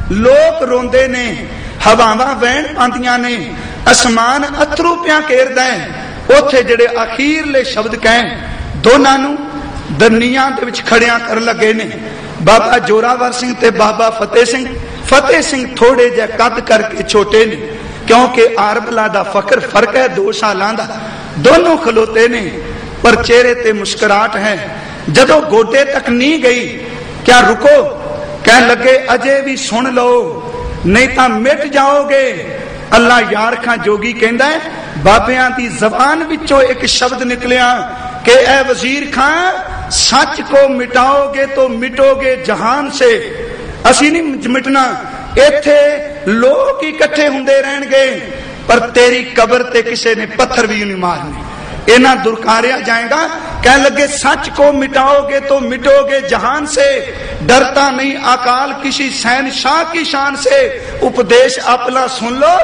लोग रोंदे ने, हवावां वहण पांदियां ने, आसमान अथरू पिया घेरदा है। उत्थे जिहड़े अखीरले शब्द कहन दोनां नूं दरनियां दे विच खड़ियां कर लगे ने बाबा जोरावर सिंह ते बाबा फतेह सिंह। फतेह सिंह थोड़े जे कद करके छोटे ने, क्योंकि आरबला दा फर्क है 2 सालां दा। दोनों खलोते ने पर चेहरे ते मुस्कुराहट है। जदों गोडे तक नहीं गई, क्या रुको, कह लगे अजे भी सुन लो नहीं तां मिट जाओगे। अल्लाह यार खां जोगी कहंदा है, बाबियां दी जबान विचों एक शब्द निकलिया कि ए वजीर खां, सच को मिटाओगे तो मिटोगे जहान से। असी नहीं मिटना, इत्थे लोग इकट्ठे हुंदे रहणगे पर तेरी कबर ते किसी ने पत्थर भी नहीं मारने। इना दुरकारिया जाएगा। कह लगे सच को मिटाओगे तो मिटोगे जहान से, डरता नहीं अकाल किसी शहनशाह की शान से। उपदेश अपना सुन लो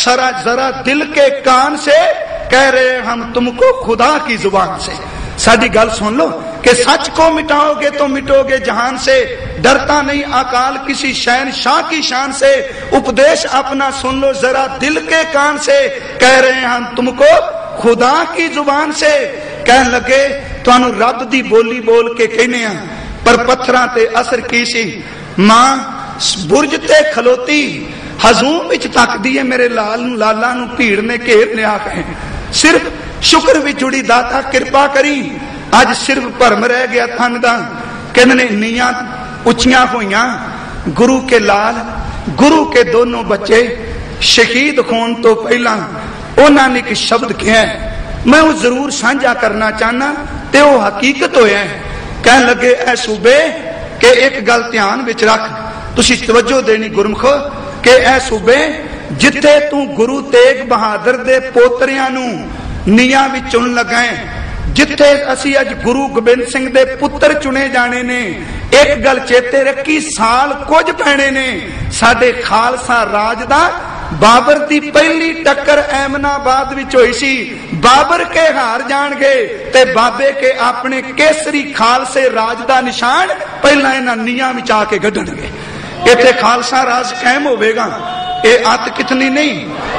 जरा दिल के कान से, कह रहे हम तुमको खुदा की जुबान से। साडी गल सुन लो कि सच को मिटाओगे तो मिटोगे जहान से, डरता नहीं अकाल किसी शहनशाह की शान से। उपदेश अपना सुन लो जरा दिल के कान से, कह रहे हम तुमको खुदा की जुबान से। कह लगे तुहानू रब दी बोली बोल के कहने आ, पर पत्थरां ते असर की सी। मां बुरज ते खलोती हजूम विच तकदी है, मेरे लाला नू भीड़ ने घेर लिया है। सिर्फ शुक्र भी जुड़ी दाता कृपा करी, अज सिर्फ भरम रह गया थन दा। कहने नीयां उचियां होइयां, गुरु के लाल गुरु के दोनों बच्चे शहीद होने तो पहला उन्होंने एक शब्द कहा, मैं वो जरूर साझा करना चाहना ते वो हकीकत होया है। कह लगे ऐ सूबे के एक गल ध्यान विच रख, तुसी तवज्जो देनी गुरमुखो, के ऐ सूबे जिथे तू गुरु तेग बहादुर दे पोतरियां नू नीयां विच चुन लगा है, जिथे असी अज गुरु गोबिंद सिंह दे पुत्र चुने जाने ने, एक गल चेते रखी साल कुछ पैने ने। साडे खालसा राज दा बाबर दी पहली टक्कर ऐमनाबाद विच होई सी। बाबर के हार जाणगे ते बाबे के अपने केसरी खालसे राज दा निशान पहला इन्हां नीयां विच आके गड्ढणगे। इत्थे खालसा राज कायम होवेगा। ये अत कितनी नहीं,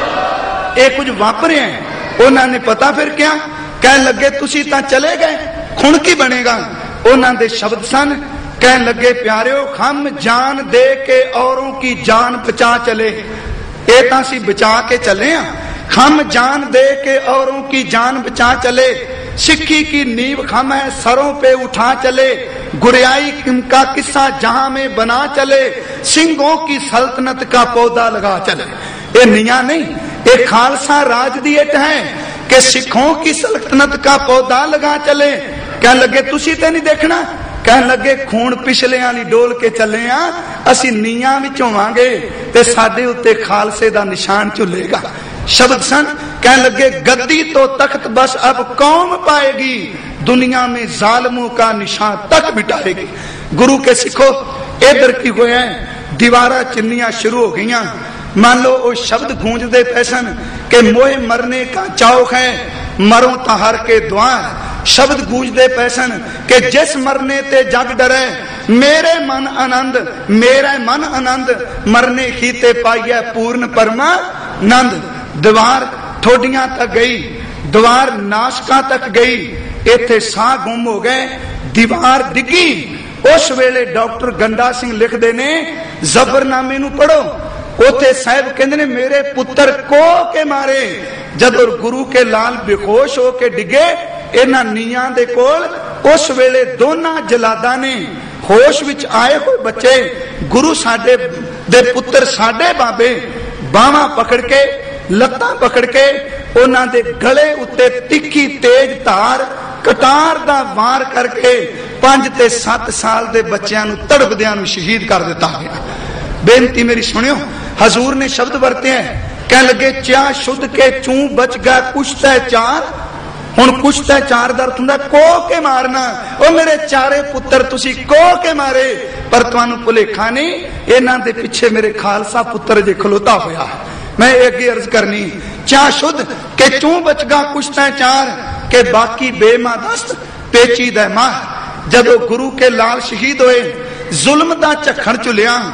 ये कुछ वापरिया है। उन्होंने पता फिर क्या कह लगे तुसी तां चले गए, खुण की बनेगा। उन्हां दे शब्द सन, कह लगे प्यारिओ हम जान दे के औरों की जान बचा चले। ये तां सी बचा के चले आ, हम जान दे के औरों की जान बचा चले। सिक्खी की नींव हम है सरों पे उठा चले, गुरियाई का किस्सा जहां में बना चले, सिंहों की सल्तनत का पौधा लगा चले। ये निया नहीं, ये खालसा राज दी एट है कि सिखों की सल्तनत का पौधा लगा चले। कह लगे तुसी ते नहीं देखना, कह लगे खून पिछले वाली डोल के चले आ, असी नीयां विच होवांगे ते साडे उत्ते खालसे दा निशान झुलेगा। शब्द सन, कह लगे गद्दी तो तख्त बस अब कौम पाएगी, दुनिया में जालिमों का निशान तक मिटाएगी। गुरु के सिखो इधर की होया, दीवारा चिन्नियां शुरू हो गईयां। मान लो वो शब्द गूंजते पैसन के मोहे मरने का चौक है, मरो तहर के द्वार। शब्द गूंजते पैसन के जिस मरने ते जग डरे, मेरे मन आनंद मेरा मन आनंद, मरने ही ते पाइए पूर्ण परमानंद। दीवार ठोडियां तक गई, दीवार नाशका तक गई, इथे साह गुम हो गए, दीवार डिगी। उस वेले डॉक्टर गंडा सिंह लिखते ने, जबरनामे नू पढ़ो, उथे साहब कहते ने मेरे पुत्र को के मारे। जदों गुरु के लाल बेहोश होके डिगे इन्हां नीयां दे कोल, उस वेले दोनों जलादा ने होश विच आए हुए बच्चे गुरु साडे दे पुत्र साडे बाबे बावां पकड़ के लत्तां पकड़ के उन्हां दे गले उत्ते तिखी तेज धार कटार दा वार करके 5 ते 7 साल दे बच्चियां नूं तड़पदियां नूं शहीद कर दिता गया। बेनती मेरी सुनियो, हजूर ने शब्द वरते हैं, कह लगे च्या शुद्ध के चू बच गया कुछ तय चार। हुण कुछ तय चार दर्द हुंदा को के मारना, ओ मेरे चारे पुत्र तुसी को के मारे, पर तुहानू भुलेखा नहीं इन्हां दे पिछे मेरे खालसा पुत्र जे खलोता होया। मैं अगे अर्ज करनी, च्या शुद्ध के चू बच गया कुछ तय चार, के बाकी बेमादस्त पेचीदा मार। जदों गुरु के लाल शहीद होए, जुल्म दा झखड़ चुलिया,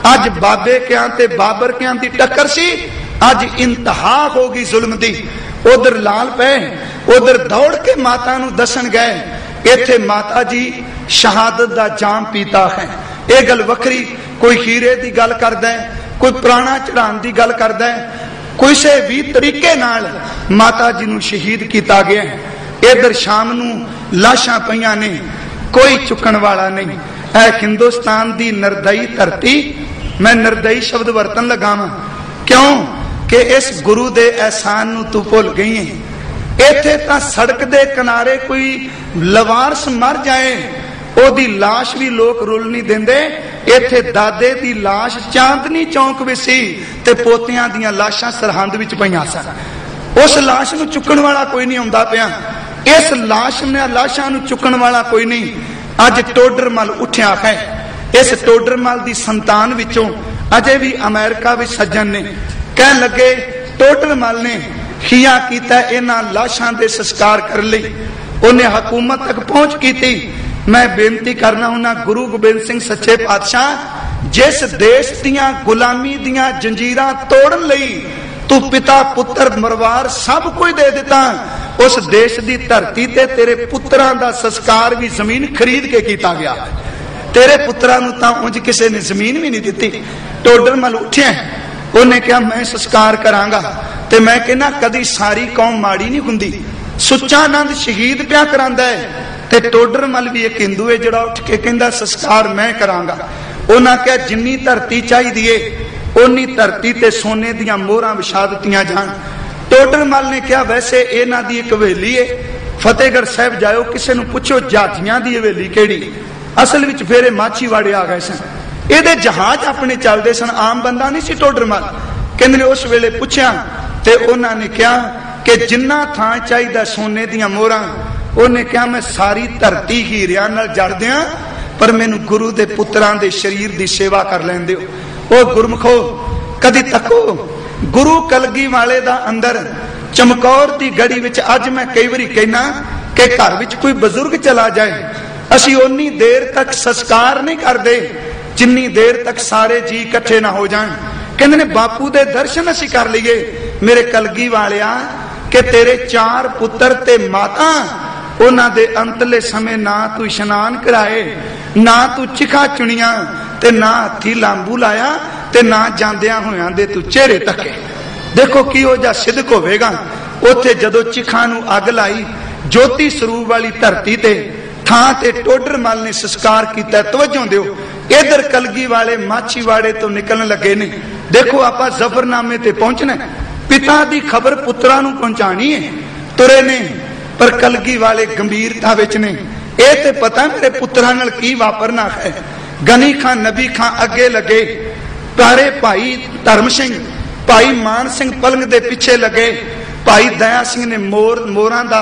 अज बाबे क्या ते बाबर क्या दी टक्कर सी, अज इंतहा हो गई जुल्म दी। उधर लाल पे उधर दौड़ के माता नू दसन गए, इथे माता जी शहादत दा जाम पीता है। यह गल वखरी, कोई हीरे की गल करदा है, कोई पुराना चढ़ाण की गल करदा है, किसी भी तरीके नाल माता जी नू शहीद किया गया। इधर शाम नू लाशां पईयां ने, कोई चुकन वाला नहीं। है हिंदुस्तान की निर्दयी धरती। मैं निर्दयी शब्द वरतन लगा वां क्यों कि इस गुरु दे एहसान नू तू भुल गई है। इथे तां सड़क दे किनारे कोई लवारस मर जाए, ओदी लाश भी लोग रुल नहीं देंदे। इथे दादे दी लाश चांदनी चौक विच सी ते पोतियां दियां लाशां सरहंद विच पईयां सन। उस लाश नू चुकण वाला कोई नहीं आउंदा पिया। इस लाशां नू चुकण वाला कोई नहीं। अज टोडरमल उठिया है। इस टोडरमल दी संतान विचों अजे भी अमेरिका विच सज्जन ने कह लगे टोडरमल ने खिया कीता इन्हां लाशां दे संस्कार कर लई। उन्हें हुकूमत तक पहुंच की थी। मैं बेनती करना हुना गुरु गोबिंद सिंह सच्चे पातशाह, जिस देश दियां गुलामी दियां जंजीरां तोड़न लई तू पिता पुत्र मरवार सब कुछ दे दिता, उस देश की धरती ते तेरे पुत्रां दा संस्कार भी जमीन खरीद के किया गया। तेरे पुत्रां नूं तां उंज किसी ने जमीन भी नहीं दी। टोडरमल उठिया, उन्हें कहा मैं संस्कार करांगा। ते मैं कहना कदी सारी कौम माड़ी नहीं हुंदी। सुच्चा आनंद शहीद पिया करांदा है ते टोडरमल भी एक हिंदू है जिहड़ा उठ के कहंदा संस्कार मैं करांगा। उन्हां कहा जिन्नी धरती चाहिए उन्नी धरती ते सोने दियां मोहरां विछा दित्तियां जाण। टोडरमल ने कहा वैसे इन्हां दी एक हवेली है, फतेहगढ़ साहब जाओ किसी नूं पुछो जातियां दी हवेली किहड़ी। असल विच फेरे माछीवाड़े आ गए सन, इहदे जहाज अपने चलदे सन, आम बंदा नहीं सी टोडरमल। कहंदे ने उस वेले पुछया ते उन्हां ने कहा कि जिन्ना थां चाहिदा सोने दियां मोहरां। उन्हें कहा मैं सारी धरती हीरियां नाल जड़ दियां, पर मैनू गुरु दे पुत्रां दे शरीर दी सेवा कर लैण दिओ। ओ गुरमुखो कदी तको गुरु कलगी वाले दा अंदर चमकौर दी गड़ी विच अज मैं कई बारी कहना कि घर विच कोई बजुर्ग चला जाए, असी उन्नी देर तक संस्कार नहीं करते जिन्नी देर तक सारे जी इकट्ठे ना हो जाए। कहंदे ने बापू दे दर्शन असी कर लीए। मेरे कलगी वालिया कि तेरे 4 पुत्र ते माता, उन्हां दे अंतले समय ना तू इशनान कराए, ना तू चिखा चुनिया, ते ना हथी लांबू लाया, ते ना जांदियां होयां दे तू चेहरे तके। देखो की हो जा सिदक होवेगा। उथे जदों चिखा नू अग लाई ज्योति स्वरूप वाली धरती ते थां ते टोडरमल ने संस्कार किया। तवज्जो दिओ, इधर कलगी वाले माछीवाड़े तो निकलने लगे ने। देखो आपां जफरनामे ते पहुंचना, पिता दी खबर पुत्रां नू पहुंचानी है। तुरे ने पर कलगी वाले गंभीरता विच ने। ये ते पता मेरे पुत्रां नाल की वापरना है। गनी खां नबी खां अगे लगे, प्यारे भाई धर्म सिंह भाई मान सिंह पलंग दे पिछे लगे, भाई दया सिंह ने मोरां दा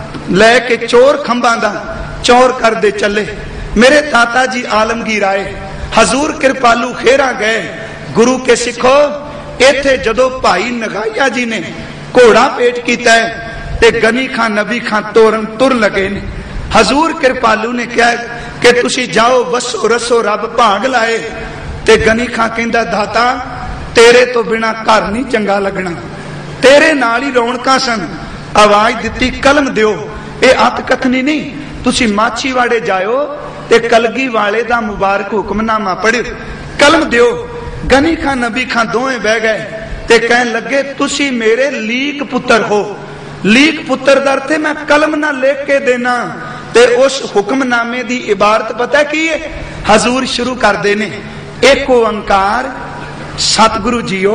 लैके चोर खंभां दा चौर करदे चले। मेरे ताता जी आलमगीर आए, हजूर कृपालू खेरा गए। गुरु के सिखो इथे जदों भाई नगाइया जी ने घोड़ा पेट किया ते गनी खां नबी खां तुर लगे ने। हजूर कृपालू ने कहा कि तुसी जाओ वसो रसो रब भाग लाए। ते गनी खां कहंदा दाता तेरे तो बिना घर नहीं चंगा लगना, तेरे नाल ही रौनकां सन। आवाज दिती कलम दिओ। ये अत कथनी नहीं, तुसी माछीवाड़े जाओ ते कलगी वाले दा मुबारक हुक्मनामा पढ़ियो, कलम दिओ। गनी खां नबी खां दोवें बह गए ते कहन लगे तुसी मेरे लीक पुत्र हो। लीक पुत्र दर थे मैं कलम ना लिख के देना। ते उस हुक्मनामे दी इबारत पता की है? हजूर शुरू कर देने एक ओंकार सतगुरु जीओ।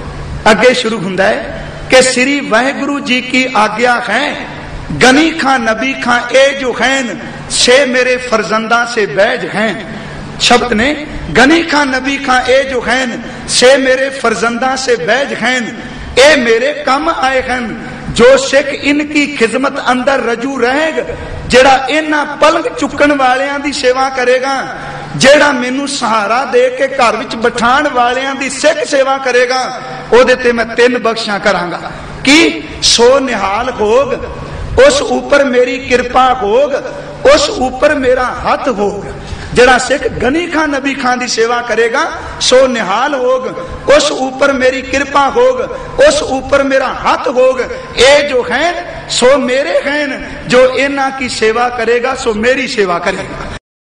अगे शुरू हुंदा है कि श्री वाहिगुरु जी की आज्ञा है। गनी खां नबी खां ए जो हैं से मेरे फरजंदा से बैज हैं। शब्द ने गनी खां नबी खां ए जो हैं से मेरे फरजंदा से बैज हैं। ए मेरे कम आए हैं जो सिख इनकी खिदमत अंदर रजू रहेगा। जेड़ा इन्हां पलंग चुकन वालियां दी सेवा करेगा, जेड़ा मैनू सहारा दे के घर विच बिठाण वालियां दी सिख सेवा करेगा, ओदे ते मैं 3 बख्शां करांगा। कि सो निहाल होग, उस ऊपर मेरी कृपा होग, उस ऊपर मेरा हथ होग। जड़ा सिख गनी खान नबी खान की सेवा करेगा सो निहाल होग, उस ऊपर मेरी कृपा होग, उस ऊपर मेरा हाथ होग। ये जो हैं सो मेरे हैं, जो इन्हां की सेवा करेगा सो मेरी सेवा करेगा।